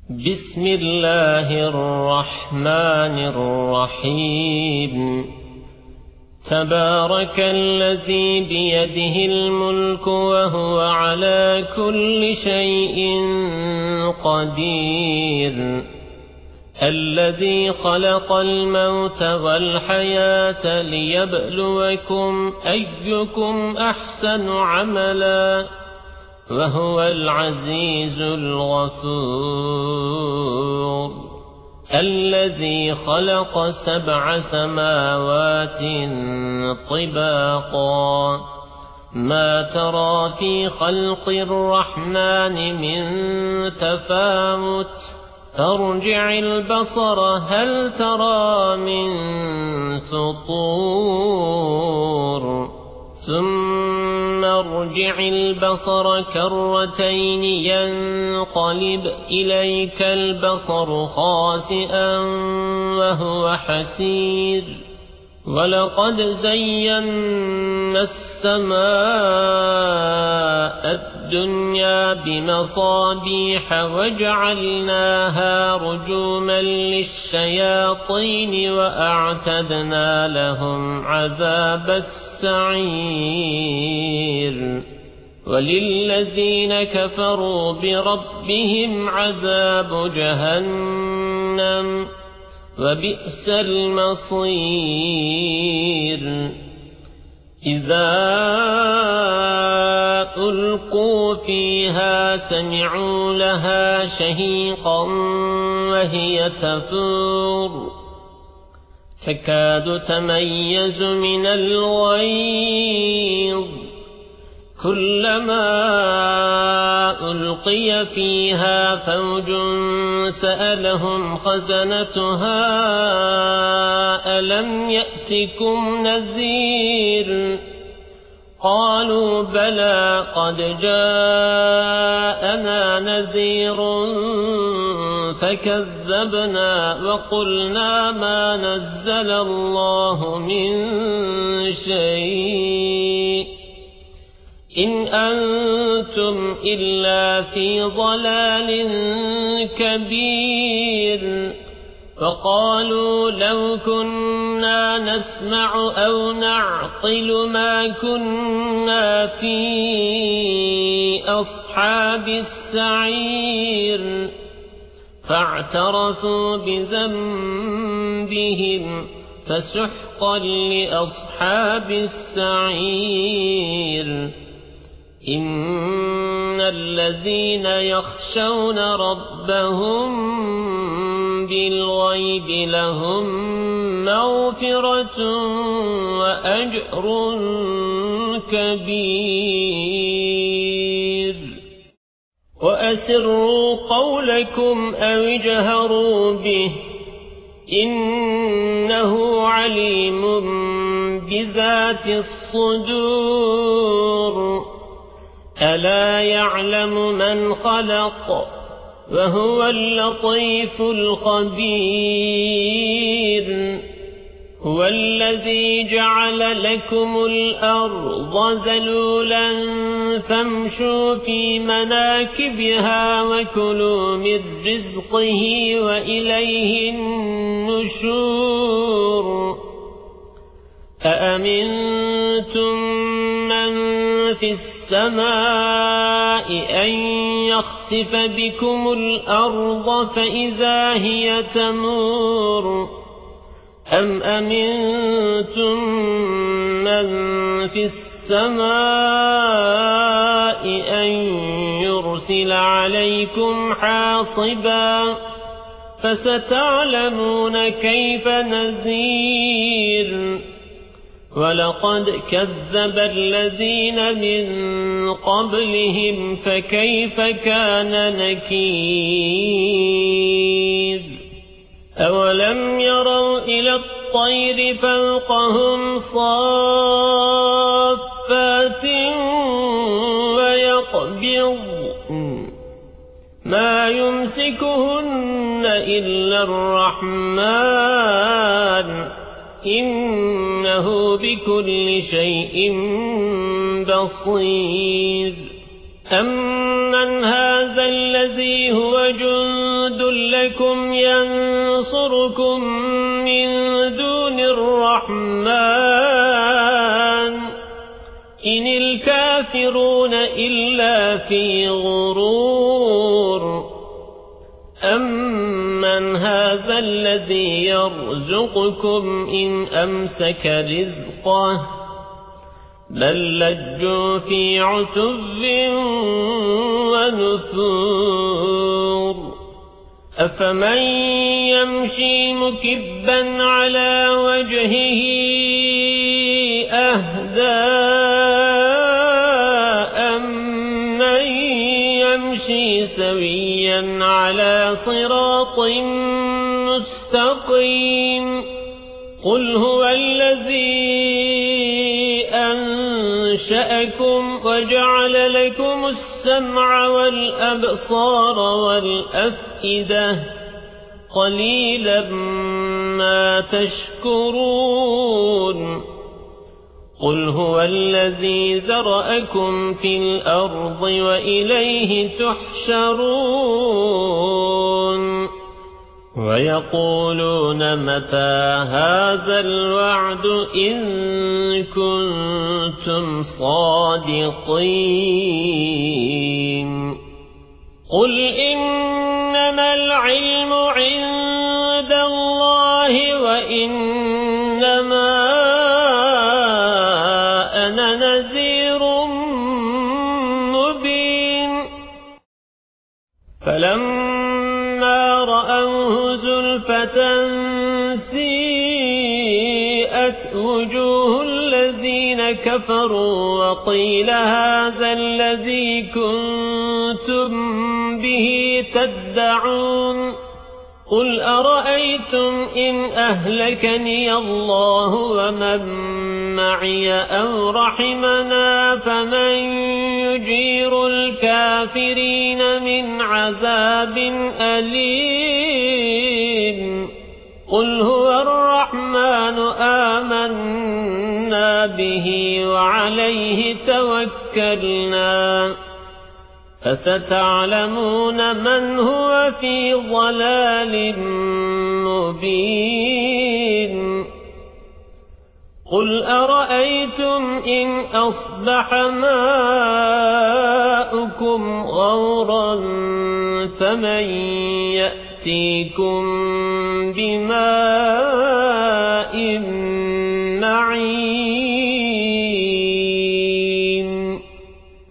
بسم الله الرحمن الرحيم تبارك الذي بيده الملك وهو على كل شيء قدير الذي خلق الموت والحياة ليبلوكم أيكم أحسن عملا وهو العزيز الغفور الذي خلق 7 سماوات طباقا ما ترى في خلق الرحمن من تفاوت فارجع البصر هل ترى من فطور ثم ارجع البصر كرتين ينقلب إليك البصر خاسئا وهو حسير ولقد زينا السماء الدنيا بمصابيح وجعلناها رجوما للشياطين وأعتدنا لهم عذاب السعير وللذين كفروا بربهم عذاب جهنم وبئس المصير إذا ألقوا فيها سمعوا لها شهيقا وهي تفور تكاد تميز من الغيظ كلما ألقي فيها فوج سألهم خزنتها ألم يأتكم نذير قالوا بلى قد جاءنا نذير فكذبنا وقلنا ما نزل الله من شيء إن أنتم إلا في ضلال كبير فقالوا لو كنا نسمع أو نعقل ما كنا في أصحاب السعير فاعترفوا بذنبهم فسحقا لأصحاب السعير إن الذين يخشون ربهم بالغيب لهم مغفرة وأجر كبير وأسروا قولكم أو اجهروا به إنه عليم بذات الصدور ألا يعلم من خلق وهو اللطيف الخبير هو الذي جعل لكم الأرض ذلولا فامشوا في مناكبها وكلوا من رزقه وإليه النشور أأمنتم من في السماء أن يخسف بكم الأرض فإذا هي تمور أم أمنتم من في السماء أن يرسل عليكم حاصبا فستعلمون كيف نذير ولقد كذب الذين من قبلهم فكيف كان نكير أولم يروا إلى الطير فوقهم صافات ويقبض ما يمسكهن إلا الرحمن إنه بكل شيء بصير أمن أمن هذا الذي هو جند لكم ينصركم من دون الرحمن إن الكافرون إلا في غرور أمن هذا الذي يرزقكم إن أمسك رزقه بل لجوا في عتب ونفور أفمن يمشي مكبا على وجهه أهدى أمن يمشي سويا على صراط مستقيم قل هو الذي أنشأكم وجعل لكم السمع والأبصار والأفئدة قليلا ما تشكرون قل هو الذي ذرأكم في الأرض وإليه تحشرون ويقولون متى هذا الوعد إن كنتم صادقين قل إنما العلم عند الله وإنما أنا نذير مبين فلما رأوه زلفة سيئت وجوه الذين كفروا وقيل هذا الذي كنتم به تدعون قل أرأيتم إن أهلكني الله ومن معي أو رحمنا فمن يجير الكافرين من عذاب أليم قل هو الرحمن آمنا به وعليه توكلنا فستعلمون من هو في ضلال مبين قل أرأيتم إن أصبح ماؤكم غورا فمن يأتيكم بماء